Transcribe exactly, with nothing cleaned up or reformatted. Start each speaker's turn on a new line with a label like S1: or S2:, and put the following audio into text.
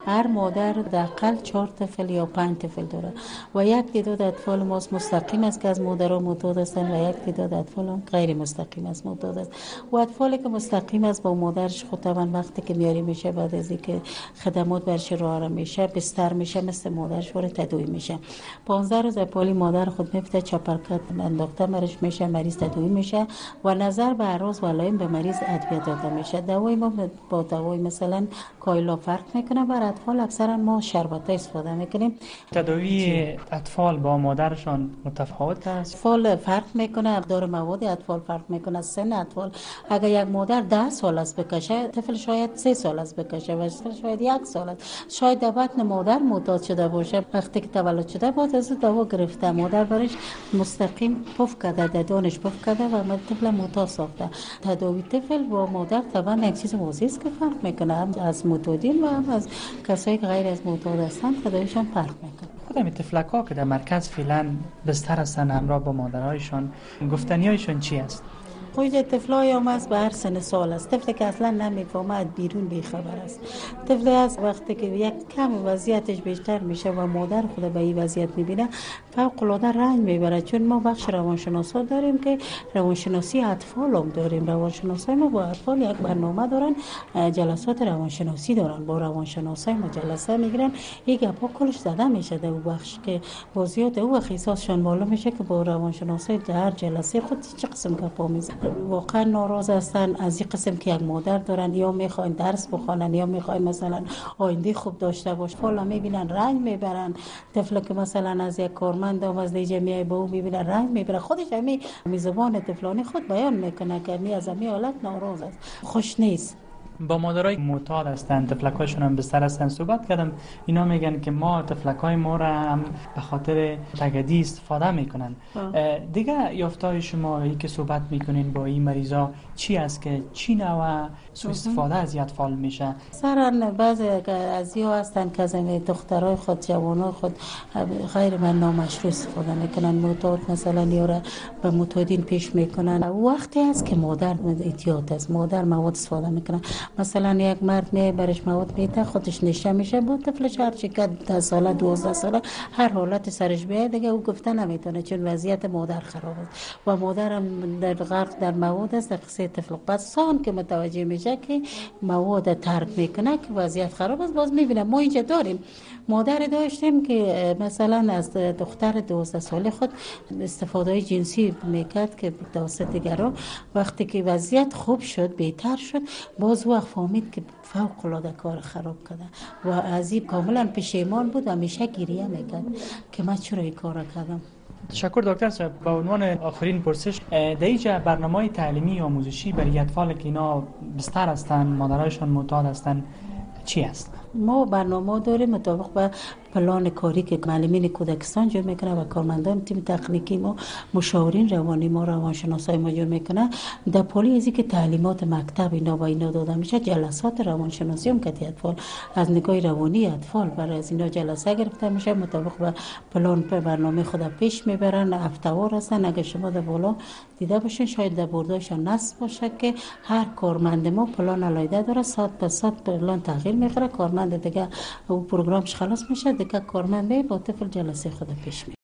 S1: هر مادر حداقل چهار طفل یا پنج طفل داره و یک تعداد اطفال ما مستقیم است که از مادرها معتاد هستند و یک تعداد اطفال هم غیر مستقیم است معتاد است. و اطفالی که مستقیم است با مادرش خود طبعا وقتی که میاری میشه بعد از اینکه خدمات برش راه میشه بستر میشه مثل مادرش وارد تداوی میشه. پانزده روز پالی مادر خود میفته چپرکت انداخته مرش میشه، مریض تداوی میشه و نظر به اعراض و علائم به مریض ادویه داده میشه. دوای ما با دوای مثلا کایلا فرق میکنه. بر اطفال اکثرا ما شربت استفاده میکنیم.
S2: تداوی اطفال با مادرشان متفاوت است؟
S1: اطفال فرق میکنه، مقدار مواد اطفال فرق میکنه، سن اطفال. اگر یک مادر ده سال است بکشه، طفل شاید سه سال است بکشه و طفل شاید یک سال است. شاید در بطن مادر معتاد شده باشه، وقتی که تولد شده بعد از دوا گرفته مادر برش مستقیم پف کرده، دندانش پف کرده و طفل معتاد ساخته. تداوی طفل با مادر طبعا یک چیز واضحه است که فرق میکنه، هم از معتادین و هم از کسایی که غیر از معتاد هستند تداویشان فرق میکنه.
S2: خودم طفلکا که در مرکز فعلا بستر هستن همراه با مادرهایشان، گفتنیایشان چی است؟
S1: خود طفلای هم از به هر سن سال است. طفل که اصلا نمیفهمه بیرون بیخبر است. طفل از وقتی که یک کم وضعیتش بیشتر میشه و مادر خود به این وضعیت میبینه فوق العاده رنج میبره. چون ما بخش روانشناسا داریم که روانشناسی اطفال هم داریم. روانشناسای ما با اطفال یک برنامه دارن، جلسات روانشناسی دارن، با روانشناسای ما جلسه میگیرن. یک گپا کلش زده میشه در بخش که وضعیت او احساسشون بالا میشه که با روانشناسای در جلسه خود چه قسم گپا میزنن. واقعا ناراض هستن از این قسم که یک مادر دارن، یا میخواین درس بخوانن یا میخواین مثلا آینده خوب داشته باشه. حالا میبینن رنج میبرن. طفل که مثلا از یک کارمند هم از جمعیت با او میبینن رنج میبره، خودش همین زبان طفلانی خود بیان میکنه که می از همین حالت ناراض است، خوش نیست.
S2: با مادرای معتاد هستند، طفلکایشون هم بستر هستند صحبت کردم. اینا میگن که ما طفلکای ما را هم به خاطر تگدی استفاده میکنن. دیگه یافتای شما ای که صحبت میکنین با این مریضا چی است که چی نوع سوء استفاده از اطفال میشه؟
S1: سران بعضی از ها هستن که از دخترای خود جوانای خود غیر من نامشروع استفاده میکنن. معتاد مثلا یا به معتادین پیش میکنن. وقتی است که مادر احتیاط است، مادر مواد استفاده میکنه. مثلا یک مرد می برش مواد میده خودش نشه میشه با طفلش هر چی که ده ساله دوازده ساله هر حالت سرش بیاد دیگه او گفته نمیتونه چون وضعیت مادر خراب است و مادر هم در غرق در مواد است. در قصه طفل بعد سان که متوجه میشه که مواد ترک میکنه که وضعیت خراب است باز میبینه. ما اینجا داریم مادر داشتیم که مثلا از دختر دوازده ساله خود استفاده جنسی میکرد که توسط دیگران. وقتی که وضعیت خوب شد بهتر شد باز وقت فهمید که فوق العاده کار خراب کرده و از این کاملا پشیمان بود و همیشه گریه میکرد که من چرا این کار کردم.
S2: تشکر دکتر صاحب. با عنوان آخرین پرسش، در اینجا برنامه‌های تعلیمی آموزشی برای اطفال که اینا بستر هستن مادرایشان معتاد هستن چی است؟
S1: ما برنامه داریم مطابق به پلان کاری که معلمین کودکستان جور میکنه و کارمندان تیم تکنیکی ما، مشاورین روانی ما، روانشناسای ما جور میکنه. در پالی ازی که تعلیمات مکتب اینا و اینا داده میشه، جلسات روانشناسی هم که اطفال از نگاه روانی اطفال برای از اینا جلسه گرفته میشه. مطابق به پلان به برنامه خود پیش میبرن. هفته‌وار هستن. اگه شما در بالا دیده باشین شاید در برداشون نصب باشه که هر کارمند ما پلان علایده داره، ساعت به ساعت پلان تغییر میخوره. کارمند دیگه او پروگرامش خلاص میشه دیگه کارمند با طفل جلسه خود پیش میبره.